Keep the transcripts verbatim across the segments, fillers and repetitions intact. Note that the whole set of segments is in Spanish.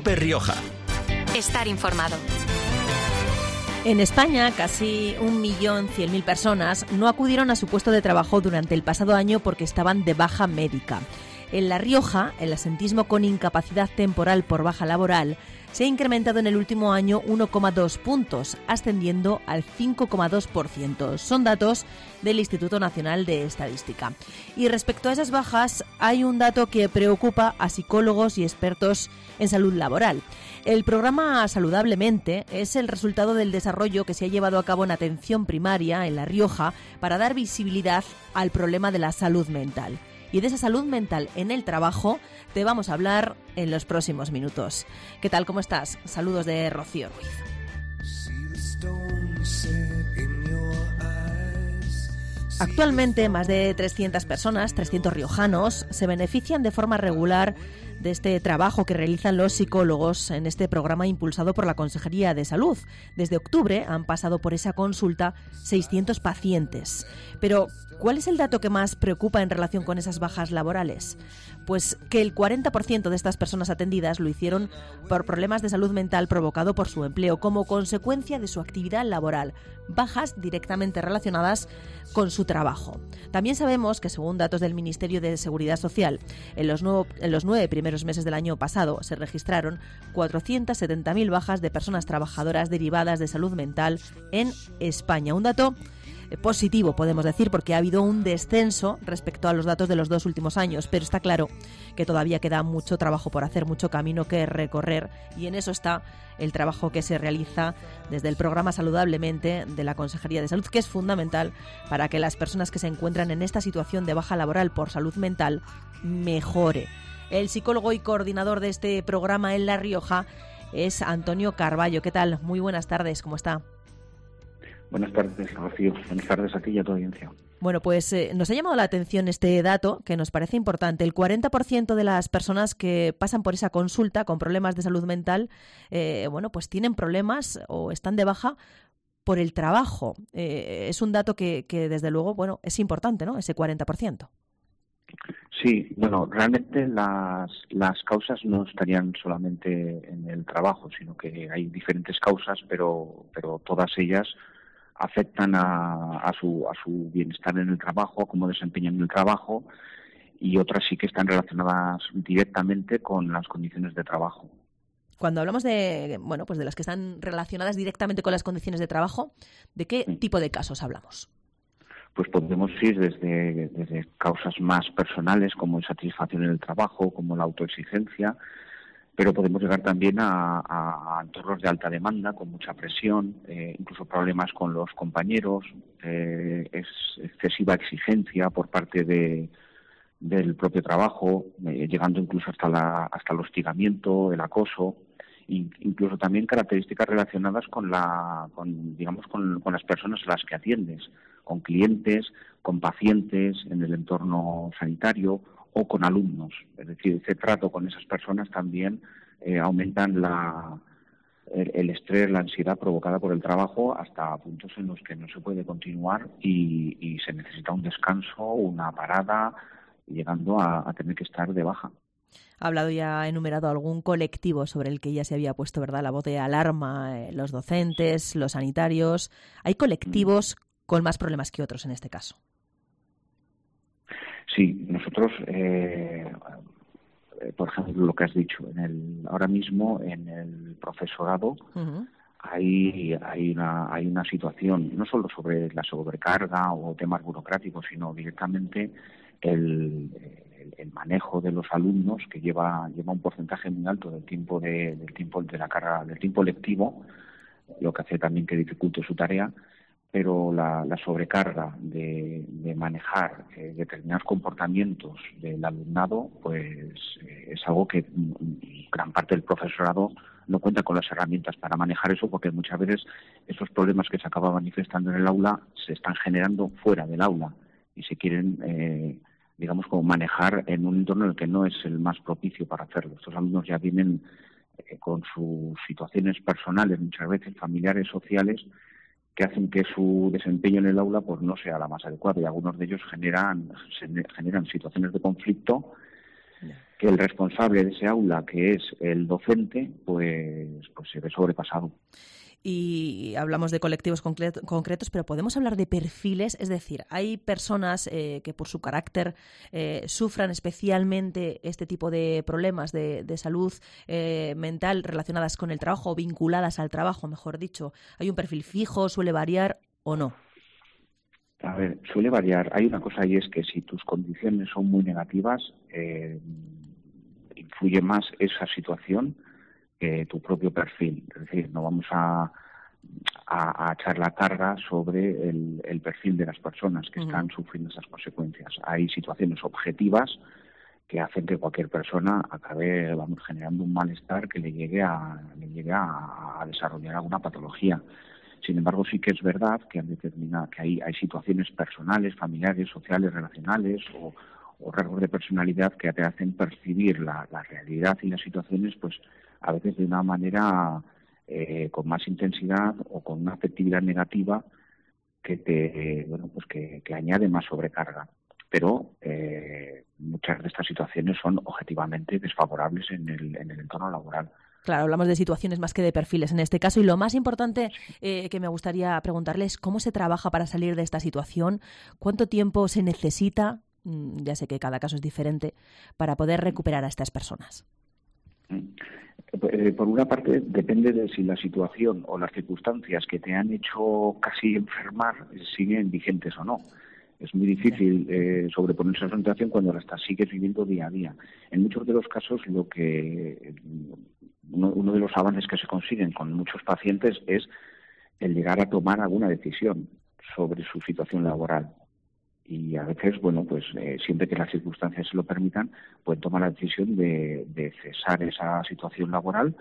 COPE Rioja. Estar informado. En España, casi un millón cien mil personas no acudieron a su puesto de trabajo durante el pasado año porque estaban de baja médica. En La Rioja, el absentismo con incapacidad temporal por baja laboral se ha incrementado en el último año uno coma dos puntos, ascendiendo al cinco coma dos por ciento. Son datos del Instituto Nacional de Estadística. Y respecto a esas bajas, hay un dato que preocupa a psicólogos y expertos en salud laboral. El programa Saludablemente es el resultado del desarrollo que se ha llevado a cabo en atención primaria en La Rioja para dar visibilidad al problema de la salud mental. Y de esa salud mental en el trabajo te vamos a hablar en los próximos minutos. ¿Qué tal? ¿Cómo estás? Saludos de Rocío Ruiz. Actualmente, más de trescientas personas, trescientos riojanos, se benefician de forma regular de este trabajo que realizan los psicólogos en este programa impulsado por la Consejería de Salud. Desde octubre han pasado por esa consulta seiscientos pacientes. Pero, ¿cuál es el dato que más preocupa en relación con esas bajas laborales? Pues que el cuarenta por ciento de estas personas atendidas lo hicieron por problemas de salud mental provocado por su empleo como consecuencia de su actividad laboral, bajas directamente relacionadas con su trabajo. También sabemos que, según datos del Ministerio de Seguridad Social, en los, nuevo, en los nueve primeros meses del año pasado se registraron cuatrocientas setenta mil bajas de personas trabajadoras derivadas de salud mental en España. Un dato positivo, podemos decir, porque ha habido un descenso respecto a los datos de los dos últimos años, pero está claro que todavía queda mucho trabajo por hacer, mucho camino que recorrer, y en eso está el trabajo que se realiza desde el programa Saludablemente de la Consejería de Salud, que es fundamental para que las personas que se encuentran en esta situación de baja laboral por salud mental mejore. El psicólogo y coordinador de este programa en La Rioja es Antonio Carballo. ¿Qué tal? Muy buenas tardes, ¿cómo está? Buenas tardes, Rocío. Buenas tardes a ti y a tu audiencia. Bueno, pues eh, nos ha llamado la atención este dato que nos parece importante. El cuarenta por ciento de las personas que pasan por esa consulta con problemas de salud mental, eh, bueno, pues tienen problemas o están de baja por el trabajo. Eh, es un dato que, que, desde luego, bueno, es importante, ¿no? Ese cuarenta por ciento. Sí, bueno, realmente las, las causas no estarían solamente en el trabajo, sino que hay diferentes causas, pero, pero todas ellas afectan a, a, su, a su bienestar en el trabajo, a cómo desempeñan el trabajo, y otras sí que están relacionadas directamente con las condiciones de trabajo. Cuando hablamos de, bueno, pues de las que están relacionadas directamente con las condiciones de trabajo, ¿de qué sí. tipo de casos hablamos? Pues podemos ir desde, desde causas más personales, como insatisfacción en el trabajo, como la autoexigencia, pero podemos llegar también a, a, a entornos de alta demanda, con mucha presión, eh, incluso problemas con los compañeros, eh, es excesiva exigencia por parte de, del propio trabajo, eh, llegando incluso hasta, la, hasta el hostigamiento, el acoso, e incluso también características relacionadas con, la, con, digamos, con, con las personas a las que atiendes, con clientes, con pacientes en el entorno sanitario o con alumnos. Es decir, ese trato con esas personas también eh, aumentan la, el, el estrés, la ansiedad provocada por el trabajo hasta puntos en los que no se puede continuar y, y se necesita un descanso, una parada, llegando a, a tener que estar de baja. Ha hablado y ha enumerado algún colectivo sobre el que ya se había puesto, ¿verdad?, la voz de alarma, eh, los docentes, los sanitarios. ¿Hay colectivos mm. con más problemas que otros en este caso? Sí, nosotros, eh, por ejemplo, lo que has dicho, en el ahora mismo en el profesorado uh-huh. hay hay una hay una situación no solo sobre la sobrecarga o temas burocráticos, sino directamente el, el, el manejo de los alumnos, que lleva lleva un porcentaje muy alto del tiempo de del tiempo de la carga del tiempo lectivo, lo que hace también que dificulte su tarea. Pero la, la sobrecarga de, de manejar eh, determinados comportamientos del alumnado, pues eh, es algo que gran parte del profesorado no cuenta con las herramientas para manejar eso, porque muchas veces esos problemas que se acaban manifestando en el aula se están generando fuera del aula y se quieren, eh, digamos, como manejar en un entorno en el que no es el más propicio para hacerlo. Estos alumnos ya vienen eh, con sus situaciones personales, muchas veces familiares, sociales, que hacen que su desempeño en el aula pues no sea la más adecuada, y algunos de ellos generan generan situaciones de conflicto que el responsable de ese aula, que es el docente, pues, pues se ve sobrepasado. Y hablamos de colectivos concretos, concretos, pero podemos hablar de perfiles, es decir, hay personas eh, que por su carácter eh, sufran especialmente este tipo de problemas de, de salud eh, mental relacionadas con el trabajo o vinculadas al trabajo, mejor dicho. ¿Hay un perfil fijo, suele variar o no? A ver, suele variar. Hay una cosa y es que si tus condiciones son muy negativas, eh, influye más esa situación que tu propio perfil. Es decir, no vamos a, a, a echar la carga sobre el, el perfil de las personas que uh-huh. están sufriendo esas consecuencias. Hay situaciones objetivas que hacen que cualquier persona acabe, vamos, generando un malestar que le llegue a, le llegue a, a desarrollar alguna patología. Sin embargo, sí que es verdad que, han determinado, que hay, hay situaciones personales, familiares, sociales, relacionales o, o rasgos de personalidad que te hacen percibir la, la realidad y las situaciones, pues a veces de una manera eh, con más intensidad o con una afectividad negativa que te, eh, bueno, pues que, que añade más sobrecarga. Pero eh, muchas de estas situaciones son objetivamente desfavorables en el, en el entorno laboral. Claro, hablamos de situaciones más que de perfiles en este caso. Y lo más importante eh, que me gustaría preguntarle es cómo se trabaja para salir de esta situación, cuánto tiempo se necesita, ya sé que cada caso es diferente, para poder recuperar a estas personas. Por una parte, depende de si la situación o las circunstancias que te han hecho casi enfermar siguen vigentes o no. Es muy difícil eh, sobreponerse a esa situación cuando la estás, sigues viviendo día a día. En muchos de los casos, lo que uno, uno de los avances que se consiguen con muchos pacientes es el llegar a tomar alguna decisión sobre su situación laboral. Y a veces, bueno, pues eh, siempre que las circunstancias se lo permitan, pueden tomar la decisión de, de cesar esa situación laboral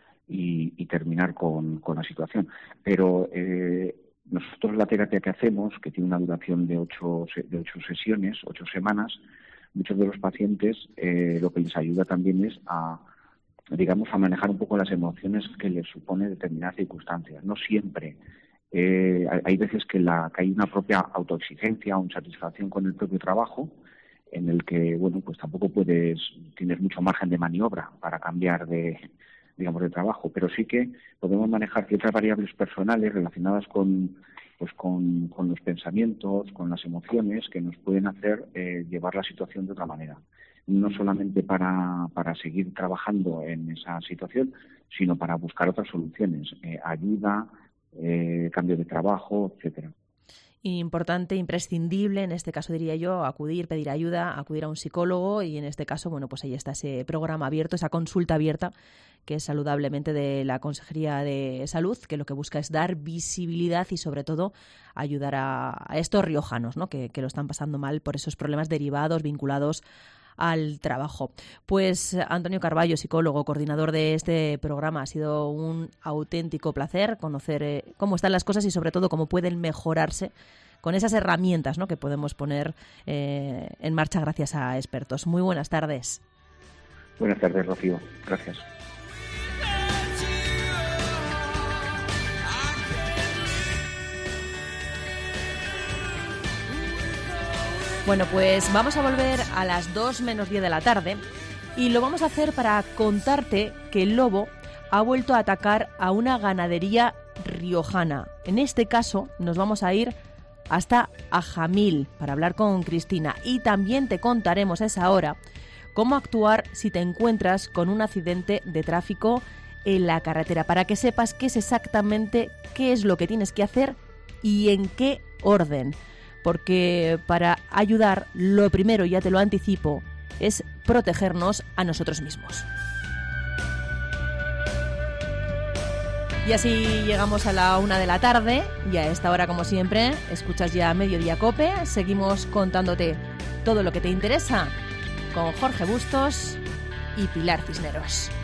y, y terminar con, con la situación. Pero eh, nosotros la terapia que hacemos, que tiene una duración de ocho, de ocho sesiones, ocho semanas, muchos de los pacientes eh, lo que les ayuda también es a, digamos, a manejar un poco las emociones que les supone determinadas circunstancias. No siempre. Eh, hay veces que, la, que hay una propia autoexigencia o insatisfacción con el propio trabajo en el que, bueno, pues tampoco puedes, tienes mucho margen de maniobra para cambiar de, digamos, de trabajo, pero sí que podemos manejar ciertas variables personales relacionadas con, pues con, con los pensamientos, con las emociones que nos pueden hacer eh, llevar la situación de otra manera. No solamente para, para seguir trabajando en esa situación, sino para buscar otras soluciones, eh, ayuda, Eh, cambio de trabajo, etcétera. Importante, imprescindible, en este caso diría yo, acudir, pedir ayuda, acudir a un psicólogo y en este caso, bueno, pues ahí está ese programa abierto, esa consulta abierta que es saludablemente de la Consejería de Salud, que lo que busca es dar visibilidad y sobre todo ayudar a, a estos riojanos, ¿no? que, que lo están pasando mal por esos problemas derivados, vinculados al trabajo. Pues Antonio Carballo, psicólogo, coordinador de este programa, ha sido un auténtico placer conocer eh, cómo están las cosas y sobre todo cómo pueden mejorarse con esas herramientas, ¿no? que podemos poner eh, en marcha gracias a expertos. Muy buenas tardes. Buenas tardes, Rocío. Gracias. Bueno, pues vamos a volver a las dos menos diez de la tarde y lo vamos a hacer para contarte que el lobo ha vuelto a atacar a una ganadería riojana. En este caso nos vamos a ir hasta Ajamil para hablar con Cristina y también te contaremos a esa hora cómo actuar si te encuentras con un accidente de tráfico en la carretera, para que sepas qué es exactamente qué es lo que tienes que hacer y en qué orden. Porque para ayudar, lo primero, ya te lo anticipo, es protegernos a nosotros mismos. Y así llegamos a la una de la tarde y a esta hora, como siempre, escuchas ya Mediodía Cope. Seguimos contándote todo lo que te interesa con Jorge Bustos y Pilar Cisneros.